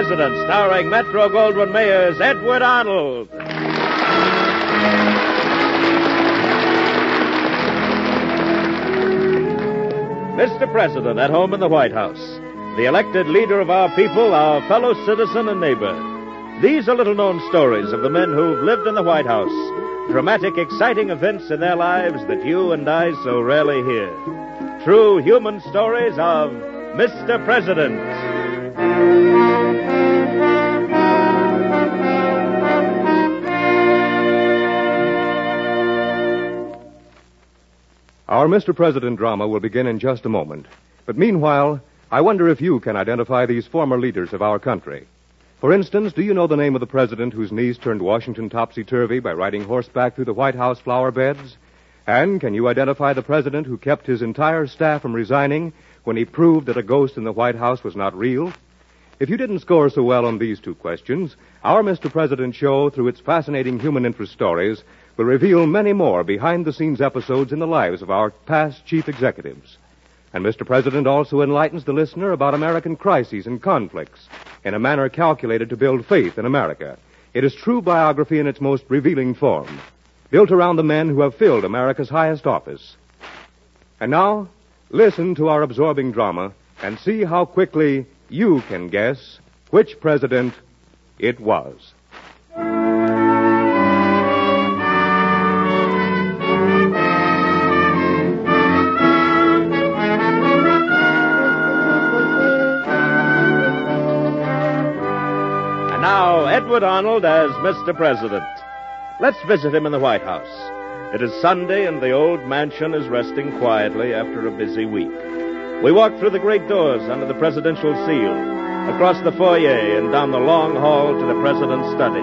President, starring Metro-Goldwyn-Mayer's Edward Arnold. Mr. President, at home in the White House, the elected leader of our people, our fellow citizen and neighbor. These are little-known stories of the men who've lived in the White House, dramatic, exciting events in their lives that you and I so rarely hear. True human stories of Mr. President. Our Mr. President drama will begin in just a moment. But meanwhile, I wonder if you can identify these former leaders of our country. For instance, do you know the name of the president whose knees turned Washington topsy-turvy by riding horseback through the White House flower beds? And can you identify the president who kept his entire staff from resigning when he proved that a ghost in the White House was not real? If you didn't score so well on these two questions, our Mr. President show, through its fascinating human interest stories, will reveal many more behind-the-scenes episodes in the lives of our past chief executives. And Mr. President also enlightens the listener about American crises and conflicts in a manner calculated to build faith in America. It is true biography in its most revealing form, built around the men who have filled America's highest office. And now, listen to our absorbing drama and see how quickly you can guess which president it was. And now, Edward Arnold as Mr. President. Let's visit him in the White House. It is Sunday, and the old mansion is resting quietly after a busy week. We walk through the great doors under the presidential seal, across the foyer and down the long hall to the president's study.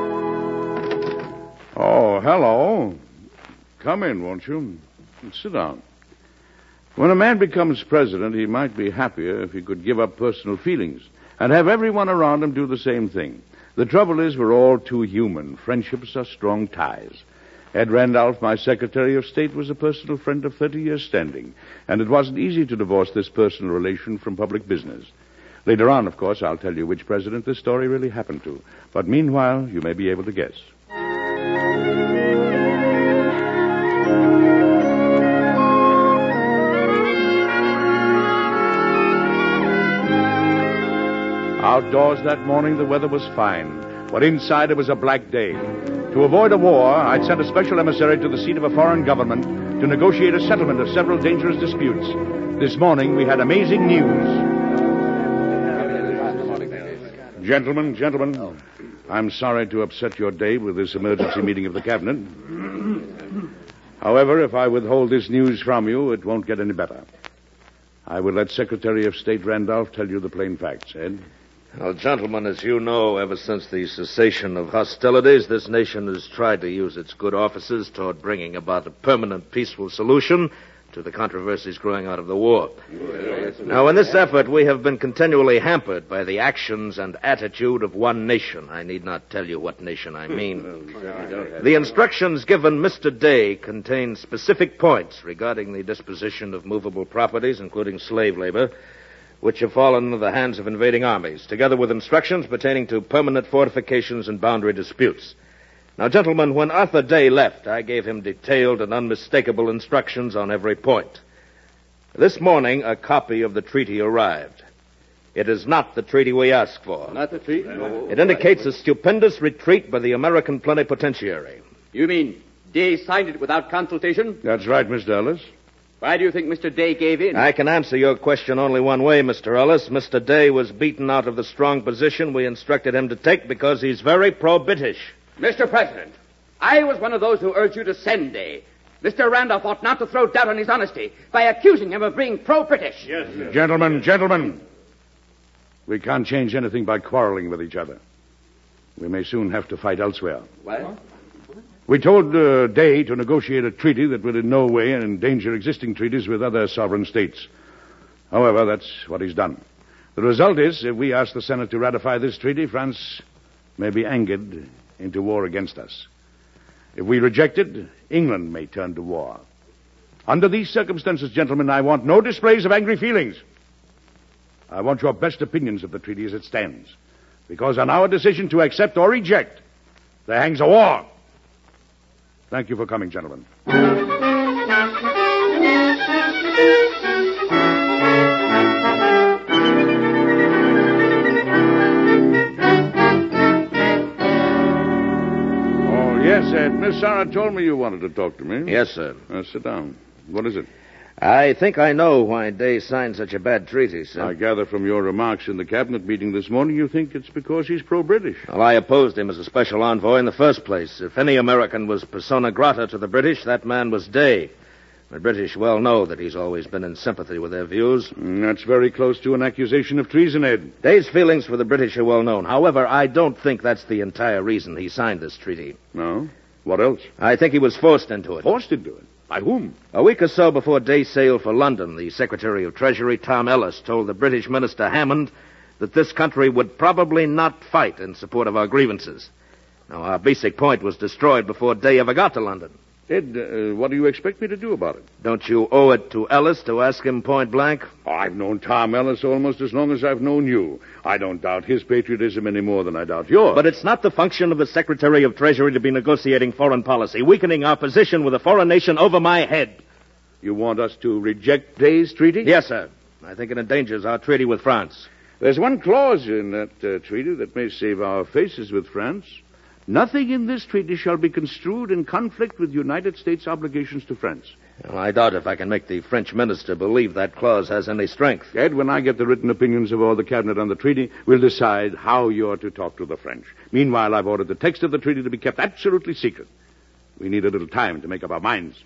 Oh, hello. Come in, won't you? Sit down. When a man becomes president, he might be happier if he could give up personal feelings and have everyone around him do the same thing. The trouble is we're all too human. Friendships are strong ties. Ed Randolph, my Secretary of State, was a personal friend of 30 years standing, and it wasn't easy to divorce this personal relation from public business. Later on, of course, I'll tell you which president this story really happened to. But meanwhile, you may be able to guess. Outdoors that morning, the weather was fine, but inside it was a black day. To avoid a war, I'd sent a special emissary to the seat of a foreign government to negotiate a settlement of several dangerous disputes. This morning, we had amazing news. Gentlemen, I'm sorry to upset your day with this emergency meeting of the cabinet. However, if I withhold this news from you, it won't get any better. I will let Secretary of State Randolph tell you the plain facts. Ed? Well, gentlemen, as you know, ever since the cessation of hostilities, this nation has tried to use its good offices toward bringing about a permanent peaceful solution to the controversies growing out of the war. Now, in this effort, we have been continually hampered by the actions and attitude of one nation. I need not tell you what nation I mean. The instructions given Mr. Day contain specific points regarding the disposition of movable properties, including slave labor, which have fallen into the hands of invading armies, together with instructions pertaining to permanent fortifications and boundary disputes. Now, gentlemen, when Arthur Day left, I gave him detailed and unmistakable instructions on every point. This morning, a copy of the treaty arrived. It is not the treaty we asked for. Not the treaty? No. It indicates a stupendous retreat by the American plenipotentiary. You mean Day signed it without consultation? That's right, Mr. Ellis. Why do you think Mr. Day gave in? I can answer your question only one way, Mr. Ellis. Mr. Day was beaten out of the strong position we instructed him to take because he's very pro-British. Mr. President, I was one of those who urged you to send Day. Mr. Randolph ought not to throw doubt on his honesty by accusing him of being pro-British. Yes, sir. Gentlemen. We can't change anything by quarreling with each other. We may soon have to fight elsewhere. What? We told Day to negotiate a treaty that would in no way endanger existing treaties with other sovereign states. However, that's what he's done. The result is, if we ask the Senate to ratify this treaty, France may be angered into war against us. If we reject it, England may turn to war. Under these circumstances, gentlemen, I want no displays of angry feelings. I want your best opinions of the treaty as it stands. Because on our decision to accept or reject, there hangs a war. Thank you for coming, gentlemen. Yes, Ed. Miss Sarah told me you wanted to talk to me. Yes, sir. Sit down. What is it? I think I know why Day signed such a bad treaty, sir. I gather from your remarks in the cabinet meeting this morning you think it's because he's pro-British. Well, I opposed him as a special envoy in the first place. If any American was persona grata to the British, that man was Day. The British well know that he's always been in sympathy with their views. That's very close to an accusation of treason, Ed. Day's feelings for the British are well known. However, I don't think that's the entire reason he signed this treaty. No? What else? I think he was forced into it. Forced into it? By whom? A week or so before Day sailed for London, the Secretary of Treasury, Tom Ellis, told the British Minister Hammond that this country would probably not fight in support of our grievances. Now, our basic point was destroyed before Day ever got to London. Ed, what do you expect me to do about it? Don't you owe it to Ellis to ask him point blank? Oh, I've known Tom Ellis almost as long as I've known you. I don't doubt his patriotism any more than I doubt yours. But it's not the function of the Secretary of Treasury to be negotiating foreign policy, weakening our position with a foreign nation over my head. You want us to reject Day's treaty? Yes, sir. I think it endangers our treaty with France. There's one clause in that treaty that may save our faces with France. Nothing in this treaty shall be construed in conflict with United States obligations to France. Well, I doubt if I can make the French minister believe that clause has any strength. Ed, when I get the written opinions of all the cabinet on the treaty, we'll decide how you're to talk to the French. Meanwhile, I've ordered the text of the treaty to be kept absolutely secret. We need a little time to make up our minds.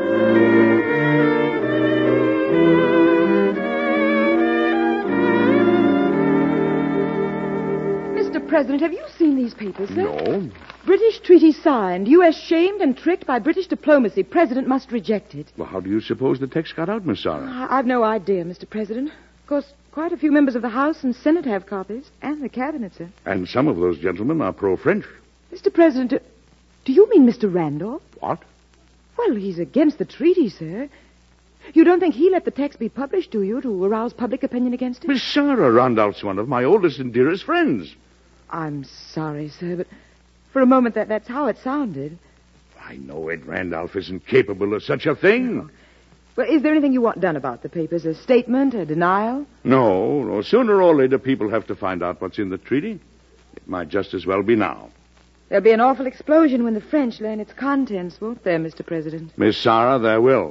Mr. President, have you seen these papers, sir? No. British treaty signed. U.S. shamed and tricked by British diplomacy. President must reject it. Well, how do you suppose the text got out, Miss Sarah? I've no idea, Mr. President. Of course, quite a few members of the House and Senate have copies. And the Cabinet, sir. And some of those gentlemen are pro-French. Mr. President, do you mean Mr. Randolph? What? Well, he's against the treaty, sir. You don't think he let the text be published, do you, to arouse public opinion against it? Miss Sarah, Randolph's one of my oldest and dearest friends. I'm sorry, sir, but for a moment that's how it sounded. I know Ed Randolph isn't capable of such a thing. Well, is there anything you want done about the papers? A statement, a denial? No. Sooner or later, people have to find out what's in the treaty. It might just as well be now. There'll be an awful explosion when the French learn its contents, won't there, Mr. President? Miss Sarah, there will.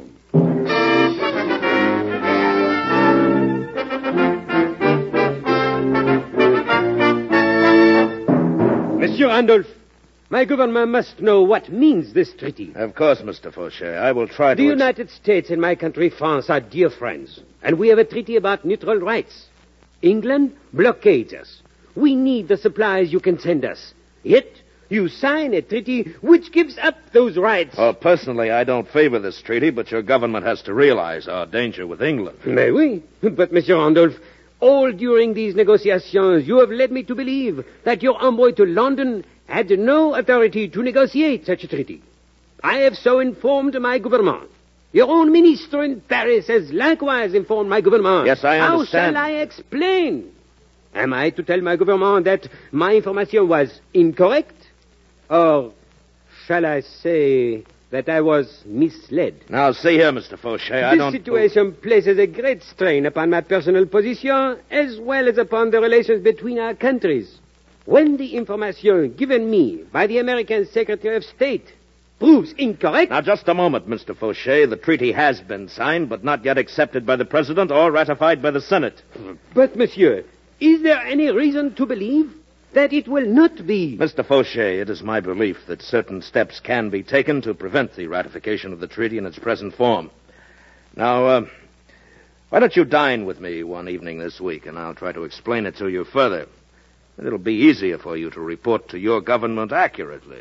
Monsieur Randolph, my government must know what means this treaty. Of course, Mr. Fauchet. I will try to... The United States and my country, France, are dear friends. And we have a treaty about neutral rights. England blockades us. We need the supplies you can send us. Yet, you sign a treaty which gives up those rights. Oh, personally, I don't favor this treaty, but your government has to realize our danger with England. Mais oui. But, Monsieur Randolph, all during these negotiations, you have led me to believe that your envoy to London had no authority to negotiate such a treaty. I have so informed my government. Your own minister in Paris has likewise informed my government. Yes, I understand. How shall I explain? Am I to tell my government that my information was incorrect? Or shall I say that I was misled? Now, see here, Mr. Fauchet, This situation places a great strain upon my personal position as well as upon the relations between our countries. When the information given me by the American Secretary of State proves incorrect... Now, just a moment, Mr. Fauchet. The treaty has been signed, but not yet accepted by the President or ratified by the Senate. But, monsieur, is there any reason to believe that it will not be? Mr. Fauchet, it is my belief that certain steps can be taken to prevent the ratification of the treaty in its present form. Now, why don't you dine with me one evening this week, and I'll try to explain it to you further. It'll be easier for you to report to your government accurately.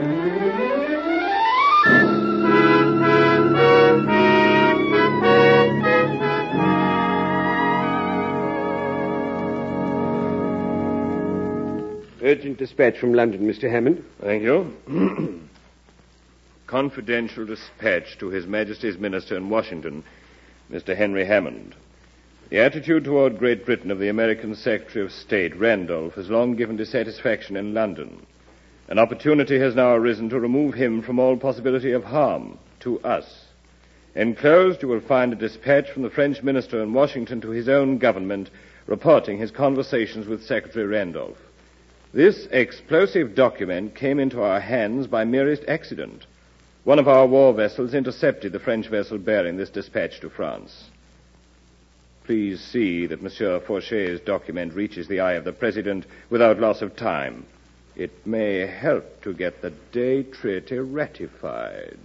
Urgent dispatch from London, Mr. Hammond. Thank you. Confidential dispatch to His Majesty's Minister in Washington, Mr. Henry Hammond. The attitude toward Great Britain of the American Secretary of State, Randolph, has long given dissatisfaction in London. An opportunity has now arisen to remove him from all possibility of harm to us. Enclosed, you will find a dispatch from the French minister in Washington to his own government reporting his conversations with Secretary Randolph. This explosive document came into our hands by merest accident. One of our war vessels intercepted the French vessel bearing this dispatch to France. Please see that Monsieur Fauchet's document reaches the eye of the President without loss of time. It may help to get the Day Treaty ratified.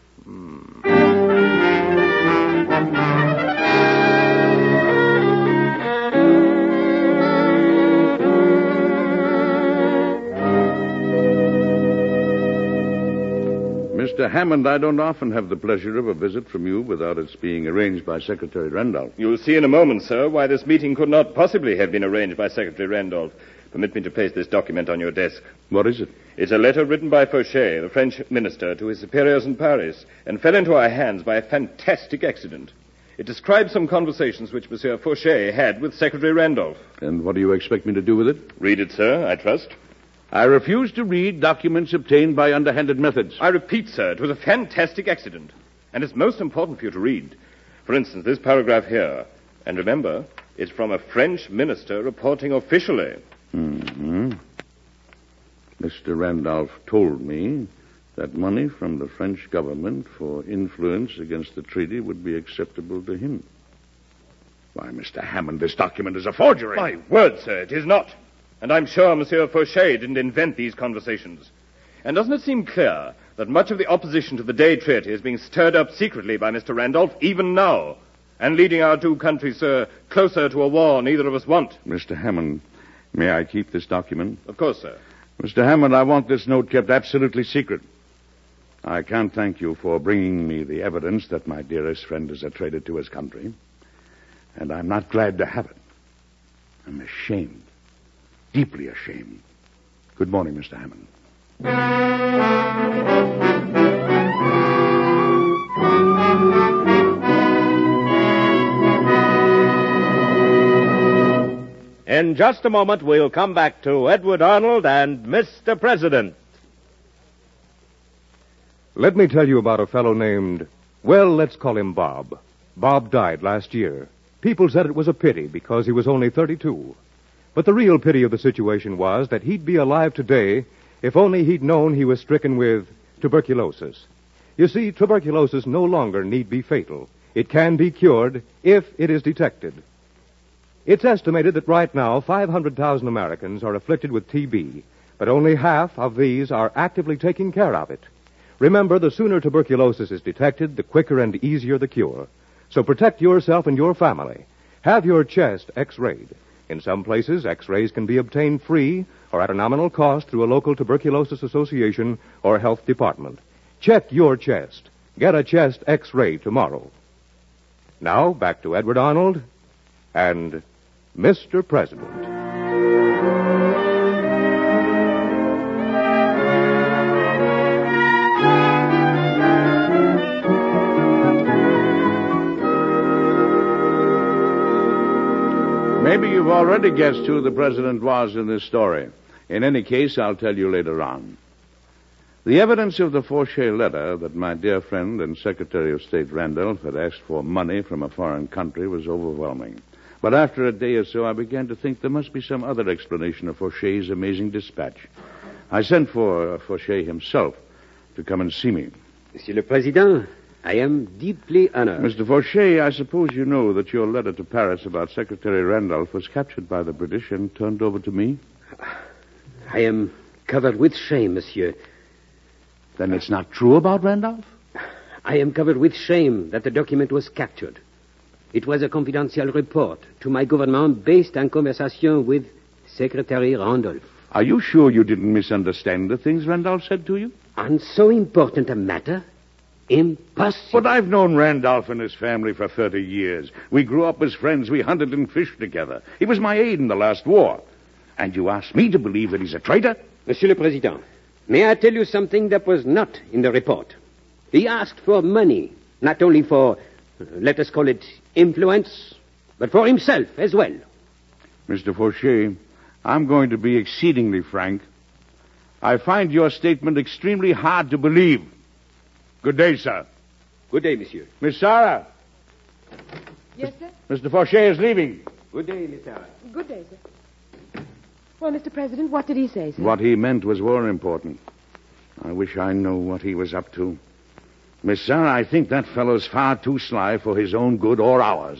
Mr. Hammond, I don't often have the pleasure of a visit from you without its being arranged by Secretary Randolph. You'll see in a moment, sir, why this meeting could not possibly have been arranged by Secretary Randolph. Permit me to place this document on your desk. What is it? It's a letter written by Fauchet, the French minister, to his superiors in Paris, and fell into our hands by a fantastic accident. It describes some conversations which Monsieur Fauchet had with Secretary Randolph. And what do you expect me to do with it? Read it, sir, I trust. I refuse to read documents obtained by underhanded methods. I repeat, sir, it was a fantastic accident. And it's most important for you to read. For instance, this paragraph here. And remember, it's from a French minister reporting officially. Mm-hmm. Mr. Randolph told me that money from the French government for influence against the treaty would be acceptable to him. Why, Mr. Hammond, this document is a forgery. My word, sir, it is not. And I'm sure Monsieur Fauchet didn't invent these conversations. And doesn't it seem clear that much of the opposition to the Day Treaty is being stirred up secretly by Mr. Randolph, even now, and leading our two countries, sir, closer to a war neither of us want? Mr. Hammond, may I keep this document? Of course, sir. Mr. Hammond, I want this note kept absolutely secret. I can't thank you for bringing me the evidence that my dearest friend is a traitor to his country. And I'm not glad to have it. I'm ashamed. Deeply ashamed. Good morning, Mr. Hammond. In just a moment, we'll come back to Edward Arnold and Mr. President. Let me tell you about a fellow named, well, let's call him Bob. Bob died last year. People said it was a pity because he was only 32. But the real pity of the situation was that he'd be alive today if only he'd known he was stricken with tuberculosis. You see, tuberculosis no longer need be fatal. It can be cured if it is detected. It's estimated that right now 500,000 Americans are afflicted with TB, but only half of these are actively taking care of it. Remember, the sooner tuberculosis is detected, the quicker and easier the cure. So protect yourself and your family. Have your chest x-rayed. In some places, x-rays can be obtained free or at a nominal cost through a local tuberculosis association or health department. Check your chest. Get a chest x-ray tomorrow. Now, back to Edward Arnold and Mr. President. Maybe you've already guessed who the president was in this story. In any case, I'll tell you later on. The evidence of the Fauchet letter that my dear friend and Secretary of State Randolph had asked for money from a foreign country was overwhelming. But after a day or so, I began to think there must be some other explanation of Fauchet's amazing dispatch. I sent for Fauchet himself to come and see me. Monsieur le Président, I am deeply honored. Mr. Fauchet, I suppose you know that your letter to Paris about Secretary Randolph was captured by the British and turned over to me? I am covered with shame, monsieur. Then it's not true about Randolph? I am covered with shame that the document was captured. It was a confidential report to my government based on conversation with Secretary Randolph. Are you sure you didn't misunderstand the things Randolph said to you? On so important a matter? Impossible. But I've known Randolph and his family for 30 years. We grew up as friends. We hunted and fished together. He was my aide in the last war. And you ask me to believe that he's a traitor? Monsieur le Président, may I tell you something that was not in the report? He asked for money, not only for, let us call it, influence, but for himself as well. Mr. Fauché, I'm going to be exceedingly frank. I find your statement extremely hard to believe. Good day, sir. Good day, monsieur. Miss Sarah. Yes, sir? Mr. Fauché is leaving. Good day, Miss Sarah. Good day, sir. Well, Mr. President, what did he say, sir? What he meant was more important. I wish I knew what he was up to. Miss Sarah, I think that fellow's far too sly for his own good or ours.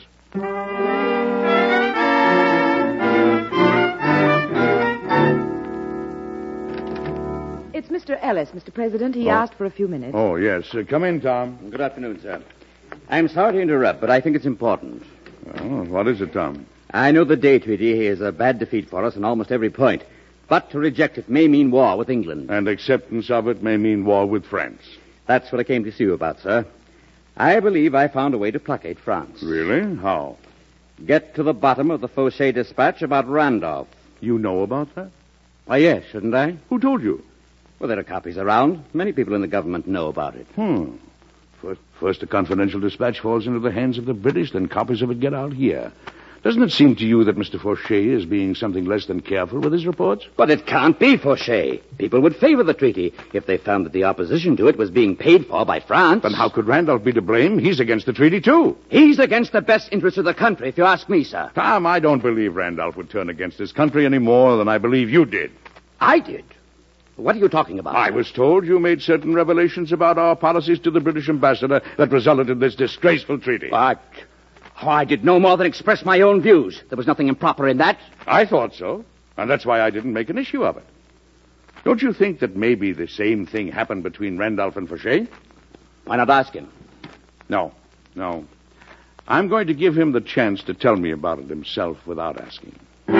It's Mr. Ellis, Mr. President. He asked for a few minutes. Oh, yes. Come in, Tom. Good afternoon, sir. I'm sorry to interrupt, but I think it's important. Oh, what is it, Tom? I know the Day Treaty is a bad defeat for us on almost every point, but to reject it may mean war with England. And acceptance of it may mean war with France. That's what I came to see you about, sir. I believe I found a way to placate France. Really? How? Get to the bottom of the Fauché dispatch about Randolph. You know about that? Why, yes, shouldn't I? Who told you? Well, there are copies around. Many people in the government know about it. First a confidential dispatch falls into the hands of the British, then copies of it get out here. Doesn't it seem to you that Mr. Fauché is being something less than careful with his reports? But it can't be Fauché. People would favor the treaty if they found that the opposition to it was being paid for by France. Then how could Randolph be to blame? He's against the treaty, too. He's against the best interests of the country, if you ask me, sir. Tom, I don't believe Randolph would turn against his country any more than I believe you did. I did? What are you talking about? I was told you made certain revelations about our policies to the British ambassador that resulted in this disgraceful treaty. What? Oh, I did no more than express my own views. There was nothing improper in that. I thought so, and that's why I didn't make an issue of it. Don't you think that maybe the same thing happened between Randolph and Fauché? Why not ask him? No. I'm going to give him the chance to tell me about it himself without asking.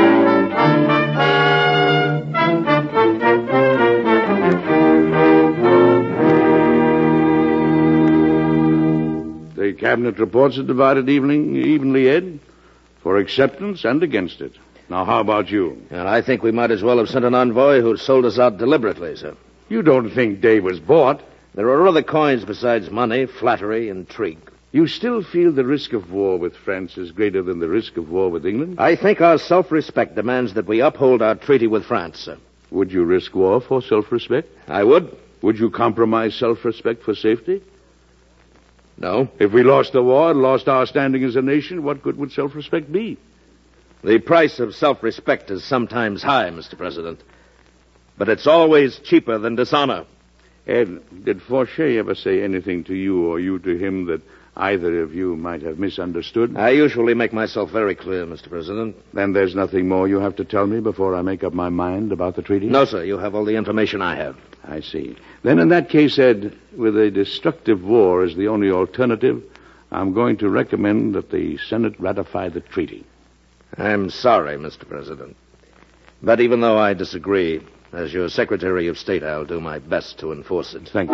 The cabinet reports are divided evenly, Ed, for acceptance and against it. Now, how about you? And I think we might as well have sent an envoy who sold us out deliberately, sir. You don't think Dave was bought? There are other coins besides money, flattery, intrigue. You still feel the risk of war with France is greater than the risk of war with England? I think our self-respect demands that we uphold our treaty with France, sir. Would you risk war for self-respect? I would. Would you compromise self-respect for safety? No. If we lost the war and lost our standing as a nation, what good would self-respect be? The price of self-respect is sometimes high, Mr. President. But it's always cheaper than dishonor. Ed, did Fauché ever say anything to you or you to him that either of you might have misunderstood? I usually make myself very clear, Mr. President. Then there's nothing more you have to tell me before I make up my mind about the treaty? No, sir. You have all the information I have. I see. Then in that case, Ed, with a destructive war as the only alternative, I'm going to recommend that the Senate ratify the treaty. I'm sorry, Mr. President. But even though I disagree, as your Secretary of State, I'll do my best to enforce it. Thank you.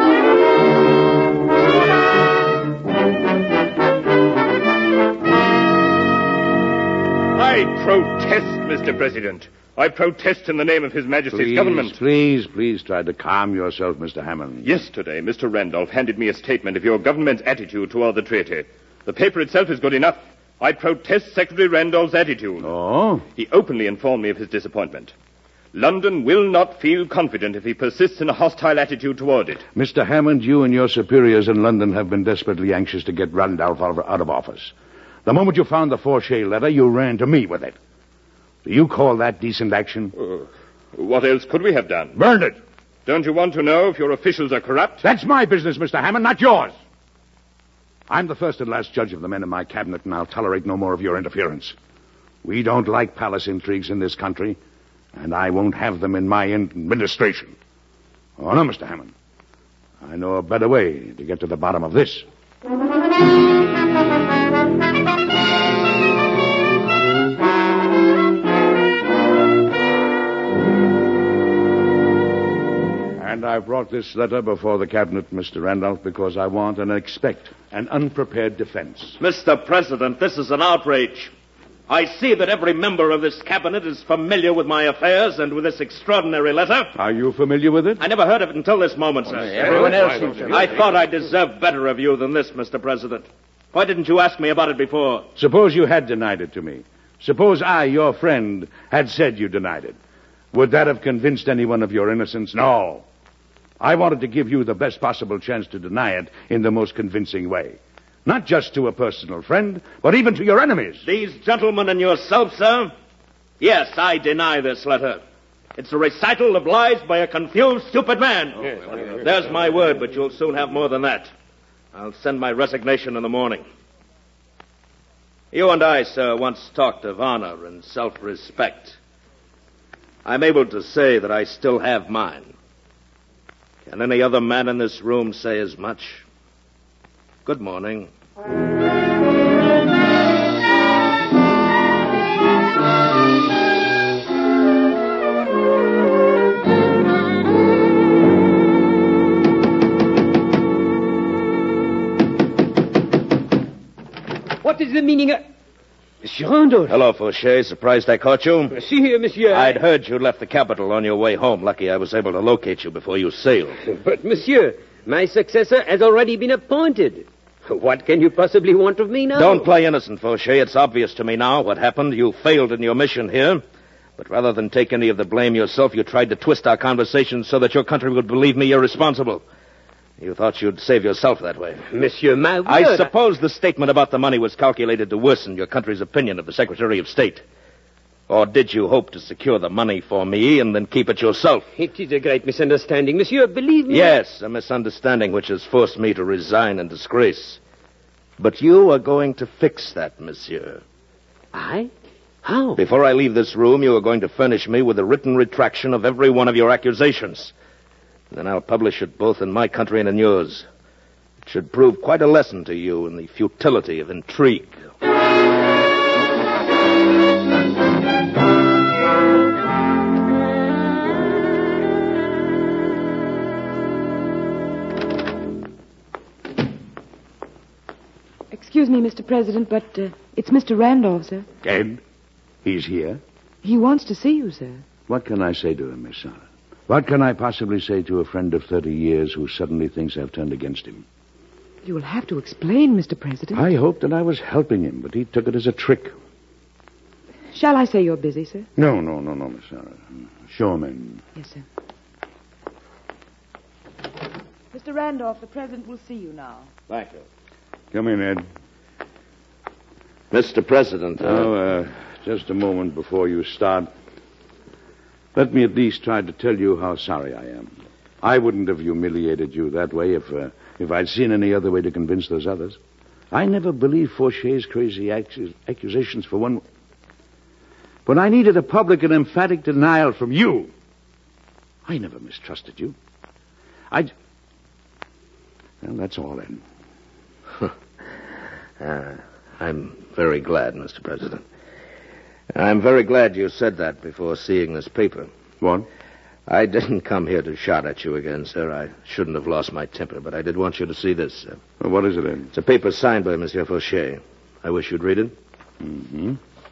I protest, Mr. President. I protest in the name of His Majesty's government. Please try to calm yourself, Mr. Hammond. Yesterday, Mr. Randolph handed me a statement of your government's attitude toward the treaty. The paper itself is good enough. I protest Secretary Randolph's attitude. Oh? He openly informed me of his disappointment. London will not feel confident if he persists in a hostile attitude toward it. Mr. Hammond, you and your superiors in London have been desperately anxious to get Randolph out of office. The moment you found the Fauché letter, you ran to me with it. Do you call that decent action? What else could we have done? Burned it. Don't you want to know if your officials are corrupt? That's my business, Mr. Hammond, not yours. I'm the first and last judge of the men in my cabinet, and I'll tolerate no more of your interference. We don't like palace intrigues in this country, and I won't have them in my administration. Oh, no, Mr. Hammond. I know a better way to get to the bottom of this. And I brought this letter before the cabinet, Mr. Randolph, because I want and expect an unprepared defense. Mr. President, this is an outrage. I see that every member of this cabinet is familiar with my affairs and with this extraordinary letter. Are you familiar with it? I never heard of it until this moment, sir. Everyone else seems to. I thought I deserved better of you than this, Mr. President. Why didn't you ask me about it before? Suppose you had denied it to me. Suppose I, your friend, had said you denied it. Would that have convinced anyone of your innocence? No. I wanted to give you the best possible chance to deny it in the most convincing way. Not just to a personal friend, but even to your enemies. These gentlemen and yourself, sir? Yes, I deny this letter. It's a recital of lies by a confused, stupid man. There's my word, but you'll soon have more than that. I'll send my resignation in the morning. You and I, sir, once talked of honor and self-respect. I'm able to say that I still have mine. Can any other man in this room say as much? Good morning. What is the meaning of... Monsieur Randolph. Hello, Fauché. Surprised I caught you? See here, monsieur. I'd heard you'd left the capital on your way home. Lucky I was able to locate you before you sailed. But, monsieur, my successor has already been appointed. What can you possibly want of me now? Don't play innocent, Fauché. It's obvious to me now what happened. You failed in your mission here. But rather than take any of the blame yourself, you tried to twist our conversation so that your country would believe me irresponsible. You thought you'd save yourself that way. Monsieur, my word... I suppose the statement about the money was calculated to worsen your country's opinion of the Secretary of State. Or did you hope to secure the money for me and then keep it yourself? It is a great misunderstanding, monsieur. Believe me... Yes, a misunderstanding which has forced me to resign in disgrace. But you are going to fix that, monsieur. I? How? Before I leave this room, you are going to furnish me with a written retraction of every one of your accusations. Then I'll publish it both in my country and in yours. It should prove quite a lesson to you in the futility of intrigue. Excuse me, Mr. President, but it's Mr. Randolph, sir. Ed? He's here? He wants to see you, sir. What can I say to him, Miss Sarah? What can I possibly say to a friend of 30 years who suddenly thinks I've turned against him? You will have to explain, Mr. President. I hoped that I was helping him, but he took it as a trick. Shall I say you're busy, sir? No, Miss Sarah. Show him in. Yes, sir. Mr. Randolph, the President will see you now. Thank you. Come in, Ed. Mr. President. Just a moment before you start. Let me at least try to tell you how sorry I am. I wouldn't have humiliated you that way if I'd seen any other way to convince those others. I never believed Fauché's crazy accusations for one... But I needed a public and emphatic denial from you. I never mistrusted you. Well, that's all then. I'm very glad, Mr. President. I'm very glad you said that before seeing this paper. What? I didn't come here to shout at you again, sir. I shouldn't have lost my temper, but I did want you to see this, sir. Well, what is it, Ed? It's a paper signed by Monsieur Fauché. I wish you'd read it. Mm-hmm.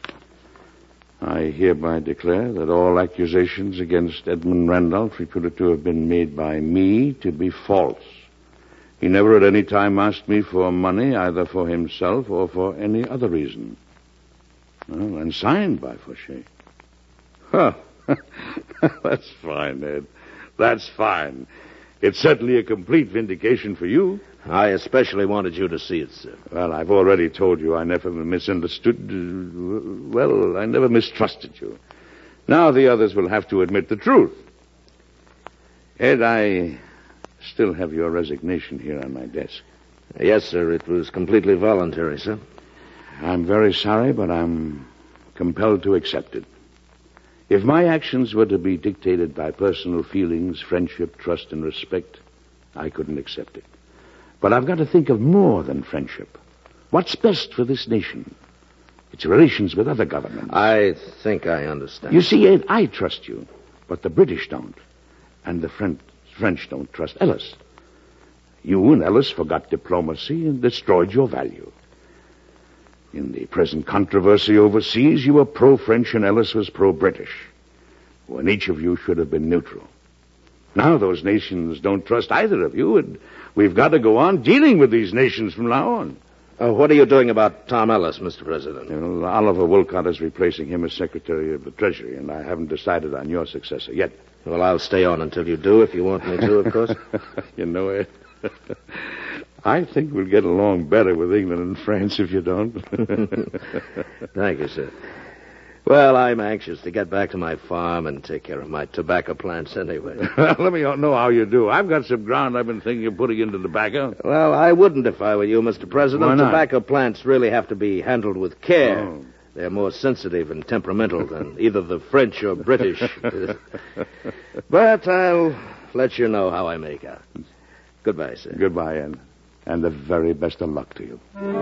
I hereby declare that all accusations against Edmund Randolph reputed to have been made by me to be false. He never at any time asked me for money, either for himself or for any other reason. Well, and signed by Fauché. Huh. That's fine, Ed. That's fine. It's certainly a complete vindication for you. I especially wanted you to see it, sir. Well, I've already told you I never misunderstood... I never mistrusted you. Now the others will have to admit the truth. Ed, I still have your resignation here on my desk. Yes, sir. It was completely voluntary, sir. I'm very sorry, but I'm compelled to accept it. If my actions were to be dictated by personal feelings, friendship, trust, and respect, I couldn't accept it. But I've got to think of more than friendship. What's best for this nation? Its relations with other governments. I think I understand. You see, Ed, I trust you, but the British don't. And the French don't trust Ellis. You and Ellis forgot diplomacy and destroyed your value. In the present controversy overseas, you were pro-French and Ellis was pro-British, when each of you should have been neutral. Now those nations don't trust either of you, and we've got to go on dealing with these nations from now on. What are you doing about Tom Ellis, Mr. President? Well, Oliver Wolcott is replacing him as Secretary of the Treasury, and I haven't decided on your successor yet. Well, I'll stay on until you do, if you want me to, of course. You know it. I think we'll get along better with England and France if you don't. Thank you, sir. Well, I'm anxious to get back to my farm and take care of my tobacco plants anyway. Let me know how you do. I've got some ground I've been thinking of putting into tobacco. Well, I wouldn't if I were you, Mr. President. Why not? Tobacco plants really have to be handled with care. Oh. They're more sensitive and temperamental than either the French or British. But I'll let you know how I make out. Goodbye, sir. Goodbye, and the very best of luck to you.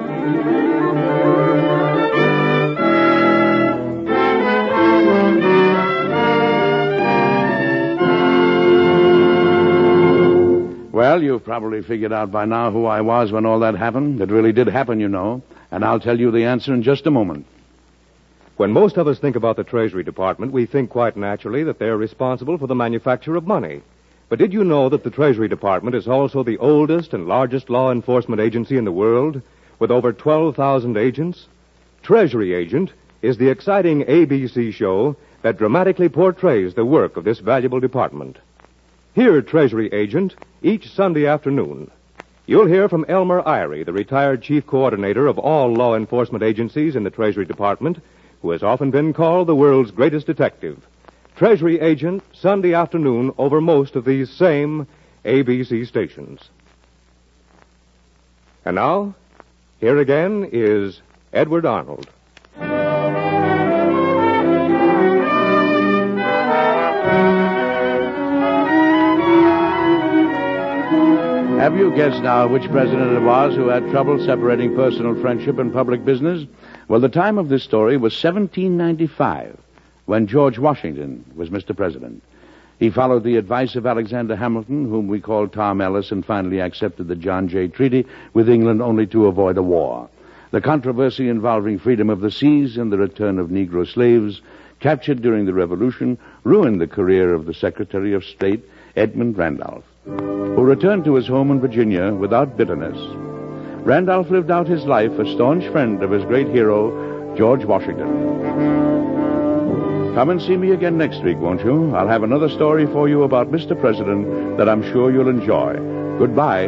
Well, you've probably figured out by now who I was when all that happened. It really did happen, you know. And I'll tell you the answer in just a moment. When most of us think about the Treasury Department, we think quite naturally that they're responsible for the manufacture of money. But did you know that the Treasury Department is also the oldest and largest law enforcement agency in the world, with over 12,000 agents? Treasury Agent is the exciting ABC show that dramatically portrays the work of this valuable department. Hear Treasury Agent each Sunday afternoon. You'll hear from Elmer Irie, the retired chief coordinator of all law enforcement agencies in the Treasury Department, who has often been called the world's greatest detective. Treasury Agent, Sunday afternoon over most of these same ABC stations. And now, here again is Edward Arnold. Have you guessed now which president it was who had trouble separating personal friendship and public business? Well, the time of this story was 1795, when George Washington was Mr. President. He followed the advice of Alexander Hamilton, whom we called Tom Ellis, and finally accepted the John Jay Treaty with England only to avoid a war. The controversy involving freedom of the seas and the return of Negro slaves captured during the Revolution ruined the career of the Secretary of State, Edmund Randolph, who returned to his home in Virginia without bitterness. Randolph lived out his life a staunch friend of his great hero, George Washington. Come and see me again next week, won't you? I'll have another story for you about Mr. President that I'm sure you'll enjoy. Goodbye.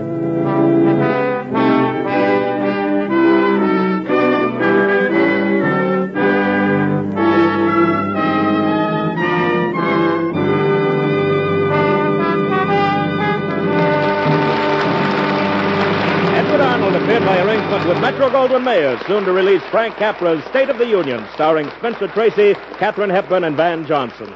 By arrangement with Metro-Goldwyn-Mayer, soon to release Frank Capra's State of the Union, starring Spencer Tracy, Katharine Hepburn, and Van Johnson.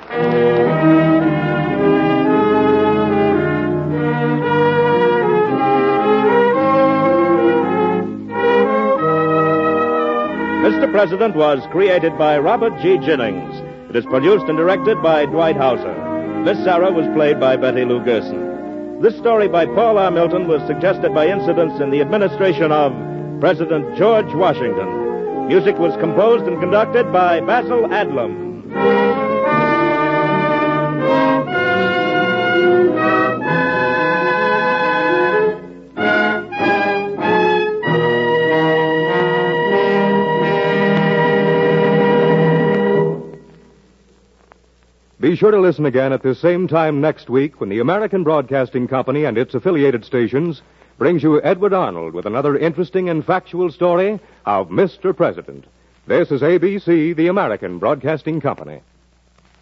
Mr. President was created by Robert G. Jennings. It is produced and directed by Dwight Hauser. Miss Sarah was played by Betty Lou Gerson. This story by Paul R. Milton was suggested by incidents in the administration of President George Washington. Music was composed and conducted by Basil Adlam. Be sure to listen again at this same time next week when the American Broadcasting Company and its affiliated stations brings you Edward Arnold with another interesting and factual story of Mr. President. This is ABC, the American Broadcasting Company.